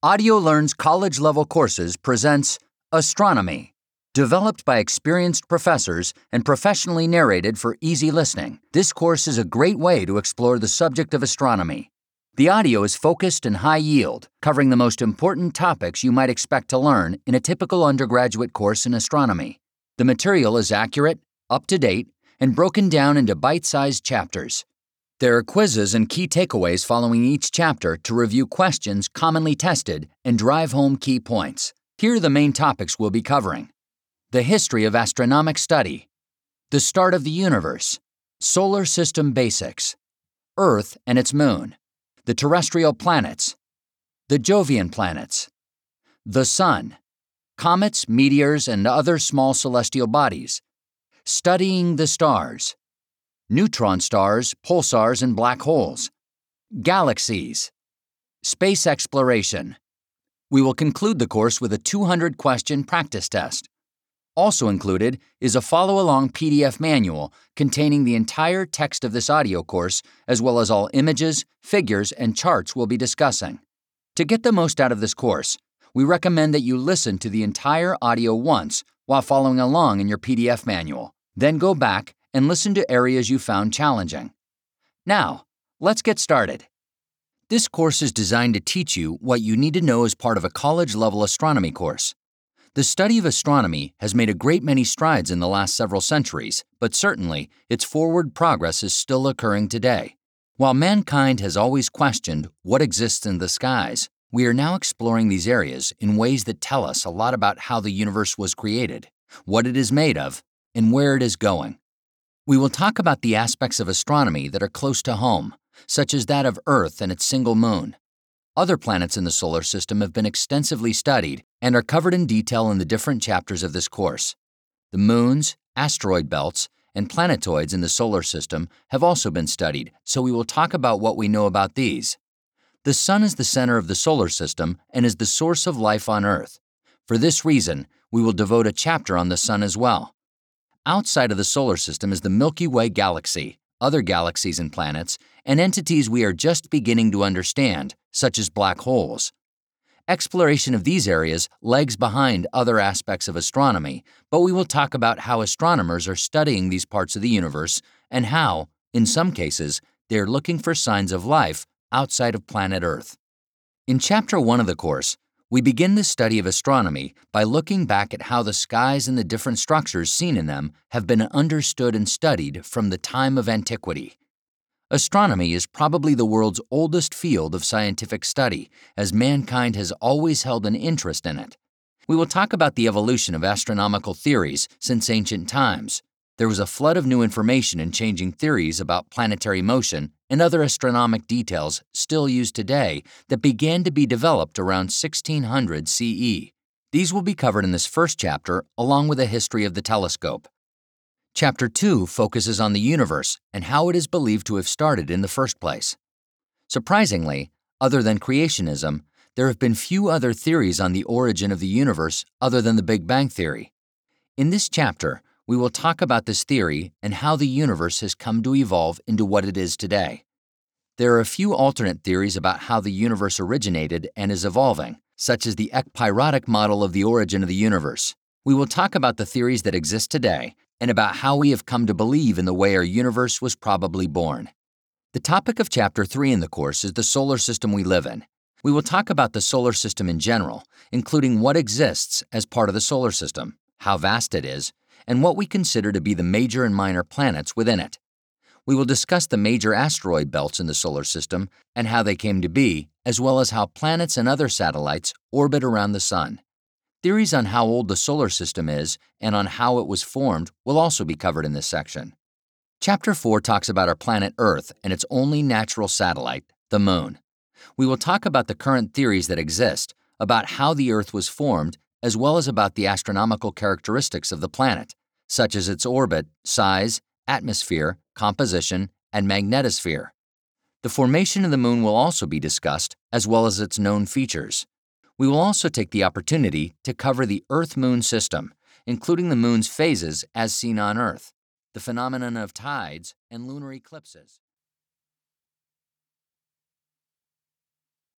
Audio Learn's college-level courses presents Astronomy. Developed by experienced professors and professionally narrated for easy listening, this course is a great way to explore the subject of astronomy. The audio is focused and high yield, covering the most important topics you might expect to learn in a typical undergraduate course in astronomy. The material is accurate, up-to-date, and broken down into bite-sized chapters. There are quizzes and key takeaways following each chapter to review questions commonly tested and drive home key points. Here are the main topics we'll be covering: the history of astronomic study, the start of the universe, solar system basics, Earth and its moon, the terrestrial planets, the Jovian planets, the Sun, comets, meteors, and other small celestial bodies, studying the stars, neutron stars, pulsars, and black holes, galaxies, space exploration. We will conclude the course with a 200-question practice test. Also included is a follow-along PDF manual containing the entire text of this audio course, as well as all images, figures, and charts we'll be discussing. To get the most out of this course, we recommend that you listen to the entire audio once while following along in your PDF manual. Then go back and listen to areas you found challenging. Now, let's get started. This course is designed to teach you what you need to know as part of a college-level astronomy course. The study of astronomy has made a great many strides in the last several centuries, but certainly its forward progress is still occurring today. While mankind has always questioned what exists in the skies, we are now exploring these areas in ways that tell us a lot about how the universe was created, what it is made of, and where it is going. We will talk about the aspects of astronomy that are close to home, such as that of Earth and its single moon. Other planets in the solar system have been extensively studied and are covered in detail in the different chapters of this course. The moons, asteroid belts, and planetoids in the solar system have also been studied, so we will talk about what we know about these. The Sun is the center of the solar system and is the source of life on Earth. For this reason, we will devote a chapter on the Sun as well. Outside of the solar system is the Milky Way galaxy, other galaxies and planets, and entities we are just beginning to understand, such as black holes. Exploration of these areas lags behind other aspects of astronomy, but we will talk about how astronomers are studying these parts of the universe and how, in some cases, they are looking for signs of life outside of planet Earth. In Chapter 1 of the course, we begin the study of astronomy by looking back at how the skies and the different structures seen in them have been understood and studied from the time of antiquity. Astronomy is probably the world's oldest field of scientific study, as mankind has always held an interest in it. We will talk about the evolution of astronomical theories since ancient times. There was a flood of new information and changing theories about planetary motion and other astronomic details still used today that began to be developed around 1600 CE. These will be covered in this first chapter, along with a history of the telescope. Chapter 2 focuses on the universe and how it is believed to have started in the first place. Surprisingly, other than creationism, there have been few other theories on the origin of the universe other than the Big Bang Theory. In this chapter, we will talk about this theory and how the universe has come to evolve into what it is today. There are a few alternate theories about how the universe originated and is evolving, such as the ekpyrotic model of the origin of the universe. We will talk about the theories that exist today and about how we have come to believe in the way our universe was probably born. The topic of Chapter 3 in the course is the solar system we live in. We will talk about the solar system in general, including what exists as part of the solar system, how vast it is, and what we consider to be the major and minor planets within it. We will discuss the major asteroid belts in the solar system and how they came to be, as well as how planets and other satellites orbit around the Sun. Theories on how old the solar system is and on how it was formed will also be covered in this section. Chapter 4 talks about our planet Earth and its only natural satellite, the Moon. We will talk about the current theories that exist, about how the Earth was formed, as well as about the astronomical characteristics of the planet, such as its orbit, size, atmosphere, composition, and magnetosphere. The formation of the Moon will also be discussed, as well as its known features. We will also take the opportunity to cover the Earth-Moon system, including the Moon's phases as seen on Earth, the phenomenon of tides, and lunar eclipses.